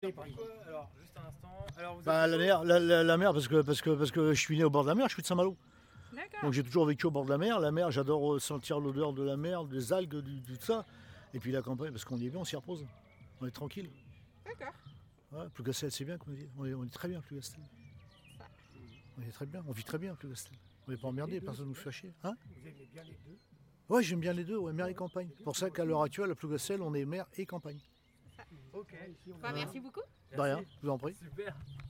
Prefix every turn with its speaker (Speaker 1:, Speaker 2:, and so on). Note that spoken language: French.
Speaker 1: Pourquoi? Alors, juste un instant. Alors, vous
Speaker 2: Bah,
Speaker 1: êtes
Speaker 2: la mer parce que je suis né au bord de la mer, je suis de Saint-Malo.
Speaker 3: D'accord.
Speaker 2: Donc j'ai toujours vécu au bord de la mer. La mer, j'adore sentir l'odeur de la mer, des algues, tout ça. Et puis la campagne, parce qu'on y est bien, on s'y repose. On est tranquille.
Speaker 3: D'accord.
Speaker 2: Ouais, Plougastel, c'est bien, comme on dit. On est très bien, Plougastel. On est très bien, on vit très bien, Plougastel. On n'est pas emmerdé, personne ne nous fait chier. Hein?
Speaker 1: Vous aimez bien les deux?
Speaker 2: Ouais, j'aime bien les deux, ouais, mer et campagne. C'est pour ça qu'à l'heure actuelle, à Plougastel, on est mer et campagne.
Speaker 1: Ok.
Speaker 3: Bah, merci beaucoup.
Speaker 2: De rien, je vous en prie.
Speaker 1: Super.